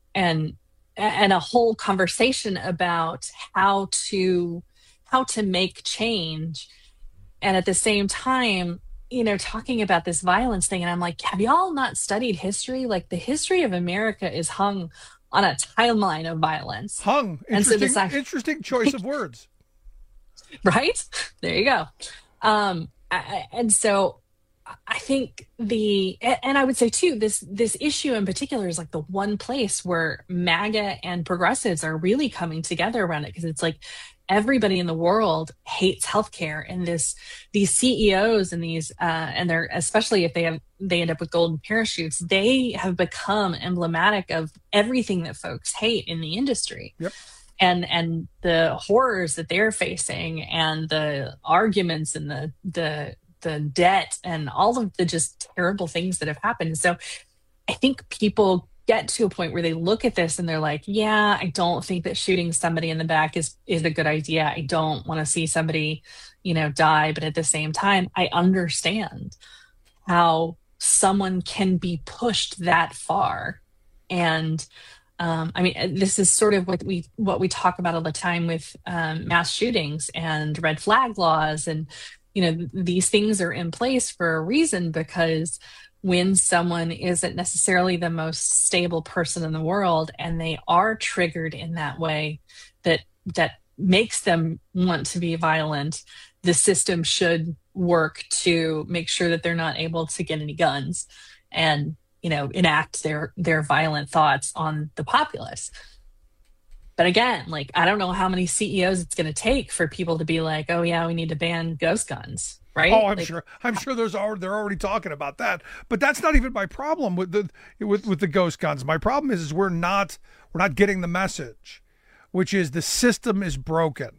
a whole conversation about how to make change. And at the same time, you know, talking about this violence thing. And I'm like, have y'all not studied history? Like, the history of America is hung on a timeline of violence. Interesting choice of words. Right? There you go. And so I think and I would say too, this issue in particular is like the one place where MAGA and progressives are really coming together around it, because it's like everybody in the world hates healthcare, and these CEOs and these and they're, especially if they end up with golden parachutes, they have become emblematic of everything that folks hate in the industry. Yep. And the horrors that they're facing, and the arguments, and the debt, and all of the just terrible things that have happened. So I think people get to a point where they look at this and they're like, yeah, I don't think that shooting somebody in the back is a good idea. I don't want to see somebody, you know, die. But at the same time, I understand how someone can be pushed that far. And I mean, this is sort of what we talk about all the time with mass shootings and red flag laws. And, you know, these things are in place for a reason, because when someone isn't necessarily the most stable person in the world, and they are triggered in that way that makes them want to be violent, the system should work to make sure that they're not able to get any guns and, you know, enact their violent thoughts on the populace. But again, like, I don't know how many CEOs it's going to take for people to be like, oh yeah, we need to ban ghost guns, right? Oh, I'm sure they're already talking about that. But that's not even my problem with the ghost guns. My problem is we're not getting the message, which is the system is broken.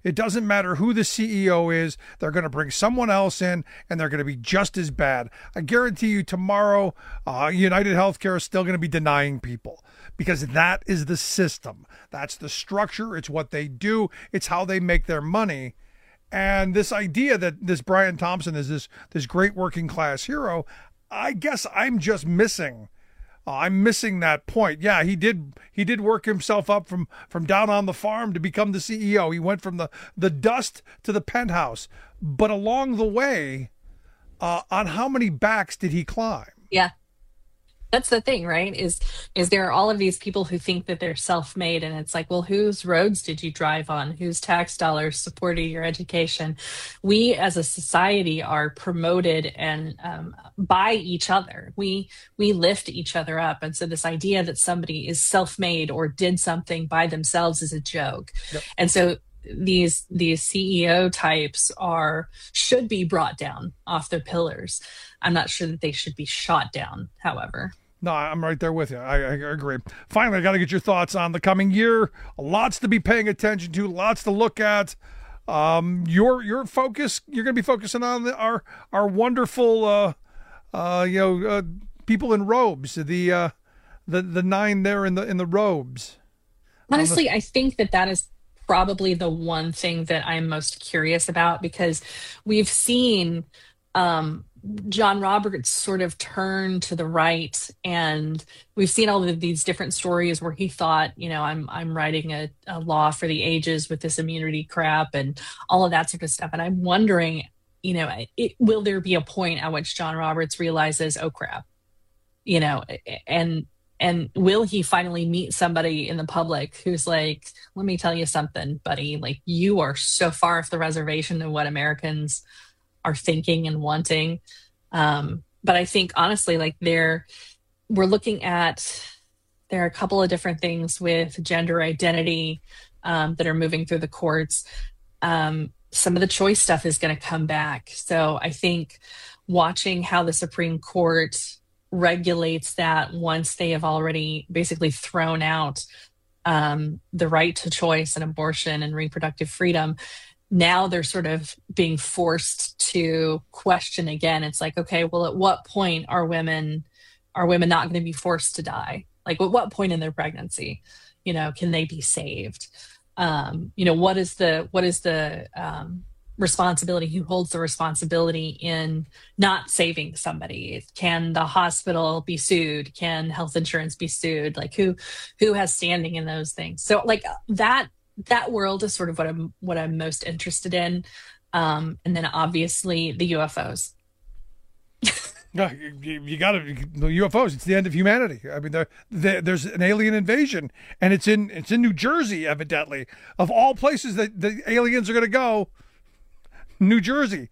It doesn't matter who the CEO is. They're going to bring someone else in, and they're going to be just as bad. I guarantee you tomorrow, United Healthcare is still going to be denying people because that is the system. That's the structure. It's what they do. It's how they make their money. And this idea that this Brian Thompson is this great working class hero, I guess I'm just missing. I'm missing that point. Yeah, he did work himself up from down on the farm to become the CEO. He went from the dust to the penthouse. But along the way, on how many backs did he climb? Yeah. That's the thing, right? Is there are all of these people who think that they're self-made, and it's like, well, whose roads did you drive on? Whose tax dollars supported your education? We as a society are promoted and by each other. We lift each other up. And so this idea that somebody is self-made or did something by themselves is a joke. Yep. And so these CEO types should be brought down off their pillars. I'm not sure that they should be shot down, however. No, I'm right there with you. I agree. Finally, I got to get your thoughts on the coming year. Lots to be paying attention to, lots to look at. Your focus, you're going to be focusing on our wonderful people in robes, the 9 there in the robes. Honestly, I think that is probably the one thing that I'm most curious about, because we've seen John Roberts sort of turn to the right, and we've seen all of these different stories where he thought, I'm writing a law for the ages with this immunity crap and all of that sort of stuff. And I'm wondering, will there be a point at which John Roberts realizes, oh crap, and will he finally meet somebody in the public who's like, let me tell you something, buddy, like you are so far off the reservation of what Americans are thinking and wanting. But I think honestly, like there are a couple of different things with gender identity that are moving through the courts. Some of the choice stuff is going to come back. So I think watching how the Supreme Court regulates that once they have already basically thrown out the right to choice and abortion and reproductive freedom, now they're sort of being forced to question again. It's like, okay, well, at what point are women not going to be forced to die? Like, at what point in their pregnancy, can they be saved? What is the responsibility? Who holds the responsibility in not saving somebody? Can the hospital be sued? Can health insurance be sued? Like, who has standing in those things? So, like that world is sort of what I'm most interested in. And then obviously the UFOs. No, you got to the UFOs. It's the end of humanity. I mean, there's an alien invasion, and it's in New Jersey, evidently, of all places that the aliens are going to go. New Jersey.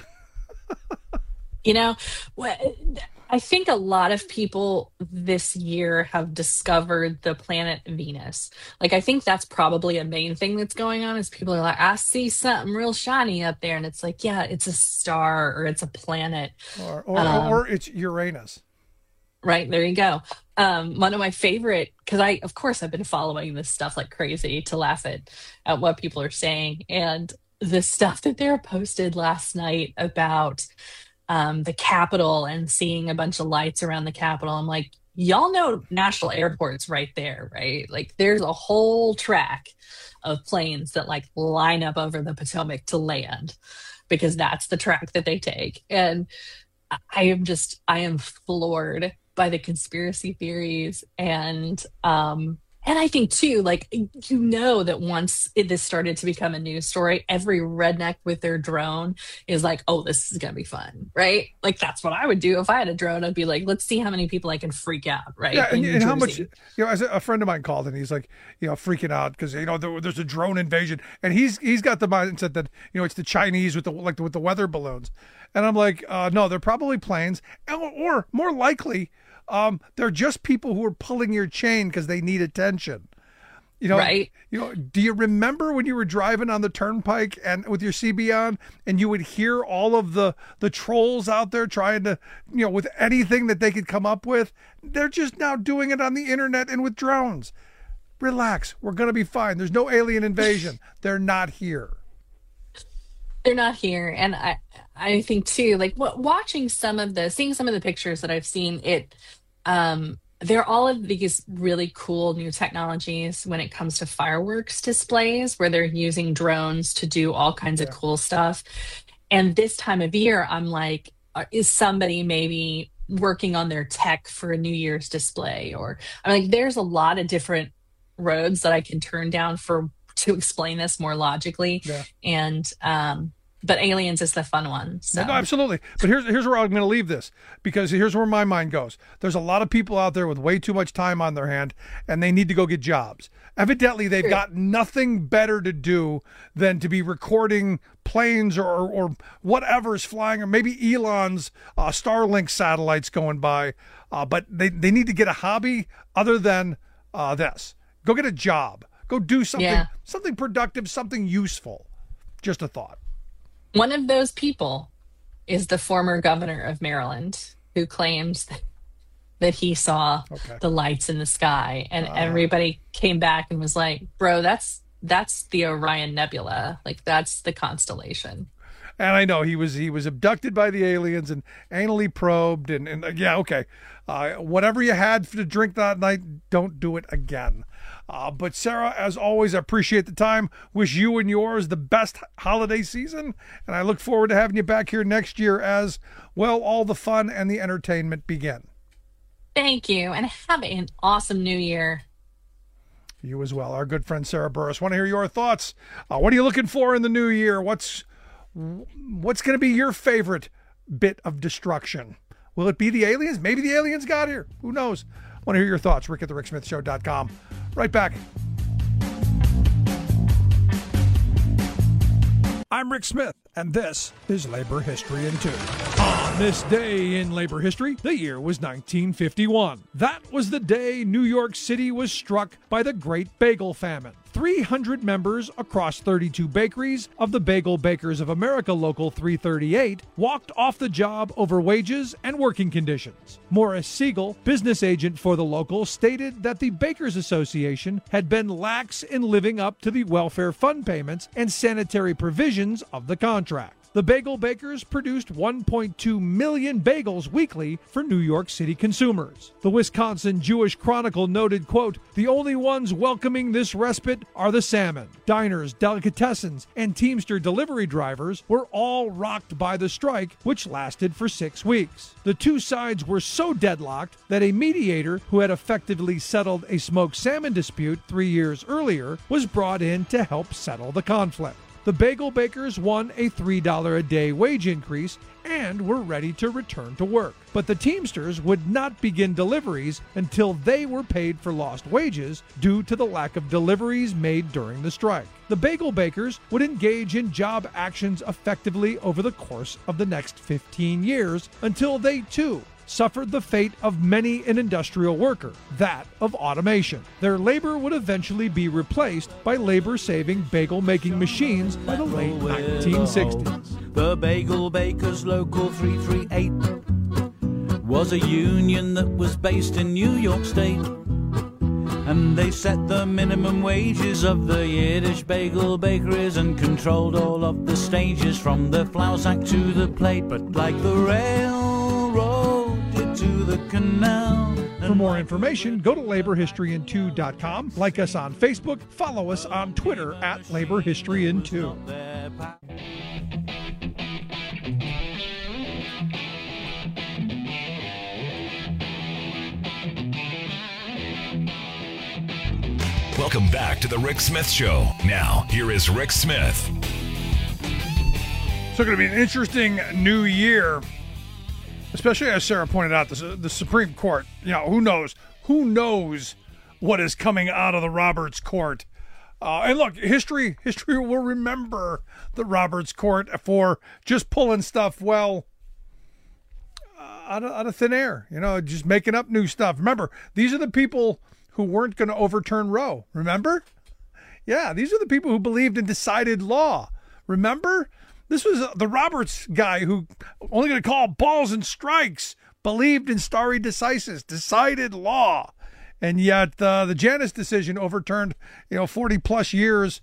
I think a lot of people this year have discovered the planet Venus. Like, I think that's probably a main thing that's going on, is people are like, I see something real shiny up there. And it's like, yeah, it's a star or it's a planet. Or it's Uranus. Right. There you go. One of my favorite, because I've been following this stuff like crazy to laugh at what people are saying. And the stuff that they're posted last night about the Capitol and seeing a bunch of lights around the Capitol. I'm like, y'all know National Airport's right there, right? Like, there's a whole track of planes that like line up over the Potomac to land, because that's the track that they take. And I am floored by the conspiracy theories. And I think too, like, that once this started to become a news story, every redneck with their drone is like, oh, this is going to be fun, right? Like, that's what I would do if I had a drone. I'd be like, let's see how many people I can freak out, right? Yeah, and how much, as a friend of mine called and he's like, freaking out because, there's a drone invasion. And he's got the mindset that, it's the Chinese with the weather balloons. And I'm like, no, they're probably planes, or more likely, they're just people who are pulling your chain because they need attention. Right. Do you remember when you were driving on the turnpike and with your CB on, and you would hear all of the trolls out there trying to, with anything that they could come up with? They're just now doing it on the internet and with drones. Relax. We're going to be fine. There's no alien invasion. They're not here. They're not here. And I think too, like seeing some of the pictures that I've seen, they're all of these really cool new technologies when it comes to fireworks displays, where they're using drones to do all kinds of cool stuff. And this time of year, I'm like, is somebody maybe working on their tech for a New Year's display? Or I'm like, there's a lot of different roads that I can turn down to explain this more logically. Yeah. And but aliens is the fun one. So. No, absolutely. But here's where I'm going to leave this, because here's where my mind goes. There's a lot of people out there with way too much time on their hand, and they need to go get jobs. Evidently, they've got nothing better to do than to be recording planes or whatever's flying, or maybe Elon's Starlink satellites going by. But they need to get a hobby other than this. Go get a job. Go do something productive, something useful. Just a thought. One of those people is the former governor of Maryland, who claims that he saw the lights in the sky, and everybody came back and was like, bro, that's the Orion Nebula. Like, that's the constellation. And I know he was abducted by the aliens and anally probed and whatever you had to drink that night, don't do it again. But Sarah, as always, I appreciate the time. Wish you and yours the best holiday season. And I look forward to having you back here next year as, well, all the fun and the entertainment begin. Thank you. And have an awesome new year. You as well. Our good friend Sarah Burris. Want to hear your thoughts. What are you looking for in the new year? What's going to be your favorite bit of destruction? Will it be the aliens? Maybe the aliens got here. Who knows? Want to hear your thoughts. Rick at thericksmithshow.com. Right back. I'm Rick Smith, and this is Labor History in 2. On this day in labor history, the year was 1951. That was the day New York City was struck by the Great Bagel Famine. 300 members across 32 bakeries of the Bagel Bakers of America Local 338 walked off the job over wages and working conditions. Morris Siegel, business agent for the local, stated that the Bakers Association had been lax in living up to the welfare fund payments and sanitary provisions of the contract. The Bagel Bakers produced 1.2 million bagels weekly for New York City consumers. The Wisconsin Jewish Chronicle noted, quote, "The only ones welcoming this respite are the salmon. Diners, delicatessens, and Teamster delivery drivers were all rocked by the strike, which lasted for 6 weeks. The two sides were so deadlocked that a mediator who had effectively settled a smoked salmon dispute 3 years earlier was brought in to help settle the conflict. The Bagel Bakers won a $3 a day wage increase and were ready to return to work. But the Teamsters would not begin deliveries until they were paid for lost wages due to the lack of deliveries made during the strike. The Bagel Bakers would engage in job actions effectively over the course of the next 15 years until they, too, suffered the fate of many an industrial worker, that of automation. Their labor would eventually be replaced by labor-saving bagel-making machines by the late 1960s. The Bagel Bakers Local 338 was a union that was based in New York State. And they set the minimum wages of the Yiddish bagel bakeries and controlled all of the stages from the flour sack to the plate. But like the railroad did to the canal. For more information, go to laborhistoryin2.com, like us on Facebook, follow us on Twitter at laborhistoryin2. Welcome back to the Rick Smith Show. Now, here is Rick Smith. So going to be an interesting new year, especially as Sarah pointed out, the Supreme Court. You know, who knows what is coming out of the Roberts Court. And look, history will remember the Roberts Court for just pulling stuff, well, out of thin air, you know, just making up new stuff. Remember, these are the people who weren't going to overturn Roe. Remember? Yeah, these are the people who believed in decided law. Remember? This was the Roberts guy who only going to call balls and strikes, believed in stare decisis, decided law. And yet the Janus decision overturned, 40 plus years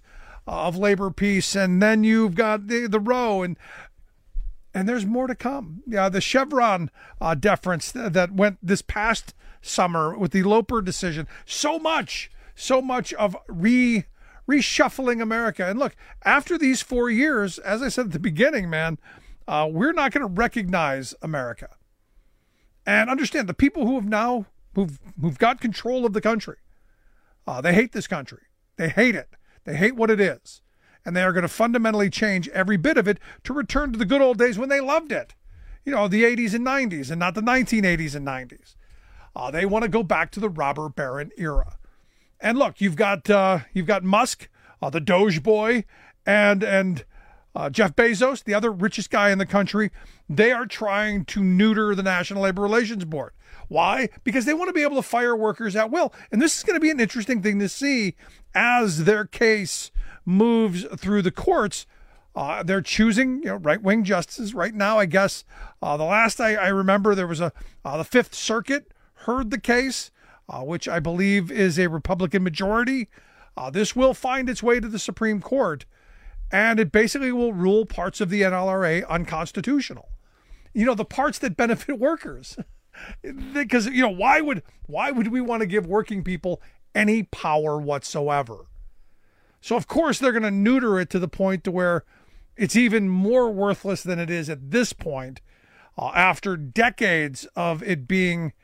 of labor peace, and then you've got the Roe, and there's more to come. Yeah, the Chevron deference that went this past summer with the Loper decision. So much of reshuffling America. And look, after these 4 years, as I said at the beginning, man, we're not going to recognize America. And understand, the people who have now who've got control of the country, they hate this country. They hate it. They hate what it is. And they are going to fundamentally change every bit of it to return to the good old days when they loved it. The 80s and 90s, and not the 1980s and 90s. They want to go back to the robber baron era. And look, you've got Musk, the Doge boy, and Jeff Bezos, the other richest guy in the country. They are trying to neuter the National Labor Relations Board. Why? Because they want to be able to fire workers at will. And this is going to be an interesting thing to see as their case moves through the courts. They're choosing right-wing justices right now. I guess the last I remember, there was the Fifth Circuit heard the case, which I believe is a Republican majority. This will find its way to the Supreme Court, and it basically will rule parts of the NLRA unconstitutional. The parts that benefit workers. Because why would we want to give working people any power whatsoever? So of course they're going to neuter it to the point to where it's even more worthless than it is at this point, after decades of it being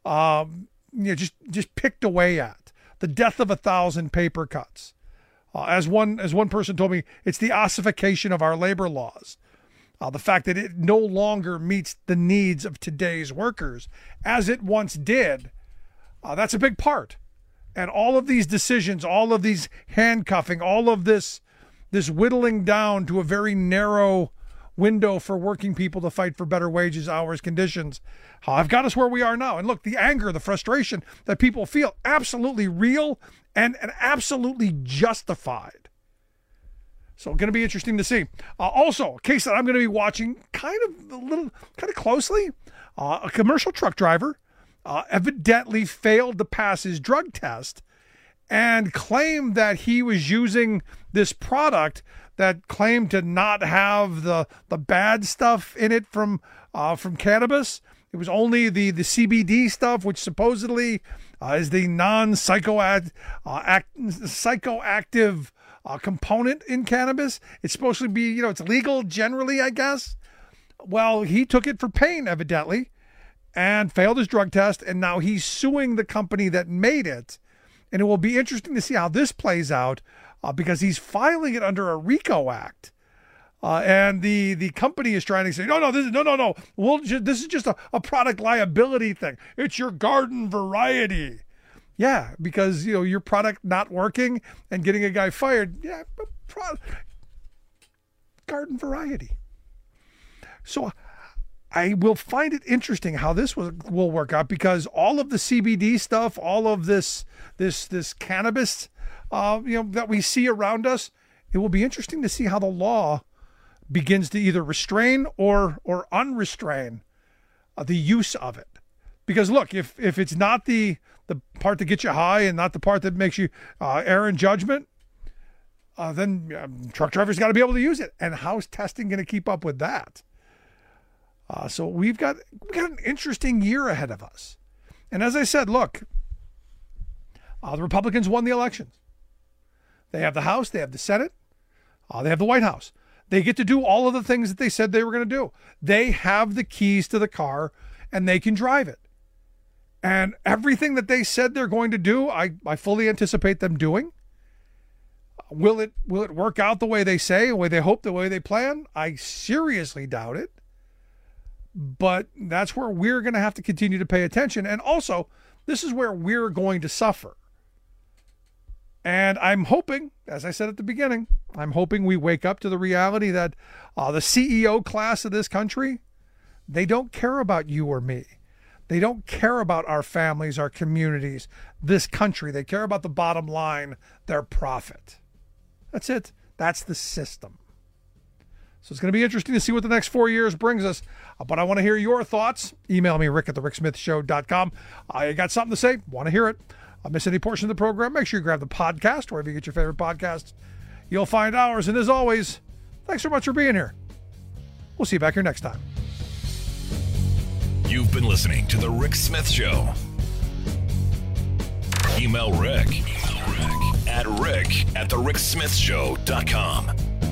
just picked away at. The death of 1,000 paper cuts. As one person told me, it's the ossification of our labor laws. The fact that it no longer meets the needs of today's workers as it once did, that's a big part. And all of these decisions, all of these handcuffing, all of this whittling down to a very narrow window for working people to fight for better wages, hours, conditions, have got us where we are now. And look, the anger, the frustration that people feel, absolutely real and absolutely justified. So going to be interesting to see. Also, a case that I'm going to be watching kind of closely. A commercial truck driver evidently failed to pass his drug test and claimed that he was using this product that claimed to not have the bad stuff in it from cannabis. It was only the CBD stuff, which supposedly is the non-psychoactive component in cannabis. It's supposed to be, it's legal generally, I guess. Well, he took it for pain, evidently, and failed his drug test, and now he's suing the company that made it. And it will be interesting to see how this plays out, because he's filing it under a RICO Act. And the company is trying to say, no. This is just a product liability thing. It's your garden variety. Yeah, because, your product not working and getting a guy fired. Yeah, garden variety. So I will find it interesting how this will work out, because all of the CBD stuff, all of this cannabis, that we see around us, it will be interesting to see how the law begins to either restrain or unrestrain the use of it. Because look, if it's not the part that gets you high and not the part that makes you err in judgment, then truck drivers got to be able to use it. And how's testing going to keep up with that? So we've got an interesting year ahead of us. And as I said, look, the Republicans won the elections. They have the House, they have the Senate, they have the White House. They get to do all of the things that they said they were going to do. They have the keys to the car and they can drive it. And everything that they said they're going to do, I fully anticipate them doing. Will it work out the way they say, the way they hope, the way they plan? I seriously doubt it. But that's where we're going to have to continue to pay attention. And also, this is where we're going to suffer. And I'm hoping, as I said at the beginning, I'm hoping we wake up to the reality that the CEO class of this country, they don't care about you or me. They don't care about our families, our communities, this country. They care about the bottom line, their profit. That's it. That's the system. So it's going to be interesting to see what the next 4 years brings us. But I want to hear your thoughts. Email me, rick@thericksmithshow.com. You got something to say? Want to hear it? Miss any portion of the program? Make sure you grab the podcast wherever you get your favorite podcasts. you'll find ours. And as always, thanks so much for being here. We'll see you back here next time. You've been listening to The Rick Smith Show. Email Rick at rick@thericksmithshow.com.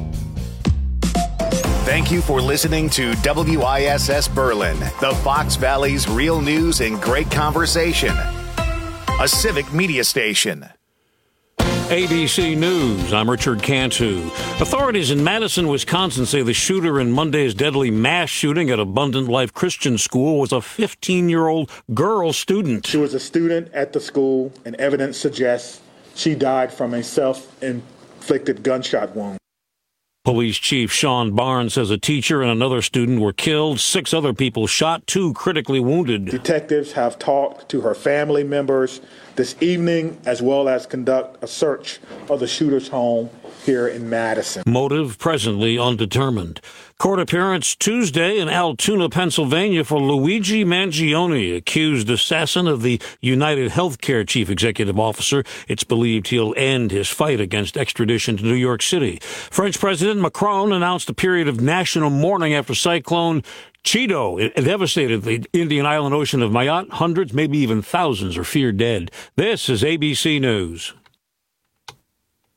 Thank you for listening to WISS Berlin, the Fox Valley's real news and great conversation. A civic media station. ABC News, I'm Richard Cantu. Authorities in Madison, Wisconsin say the shooter in Monday's deadly mass shooting at Abundant Life Christian School was a 15-year-old girl student. She was a student at the school, and evidence suggests she died from a self-inflicted gunshot wound. Police Chief Sean Barnes says a teacher and another student were killed, 6 other people shot, 2 critically wounded. Detectives have talked to her family members this evening, as well as conduct a search of the shooter's home here in Madison. Motive presently undetermined. Court appearance Tuesday in Altoona, Pennsylvania for Luigi Mangione, accused assassin of the United Healthcare chief executive officer. It's believed he'll end his fight against extradition to New York City. French President Macron announced a period of national mourning after Cyclone Chido. It devastated the Indian island ocean of Mayotte. Hundreds, maybe even thousands are feared dead. This is ABC News.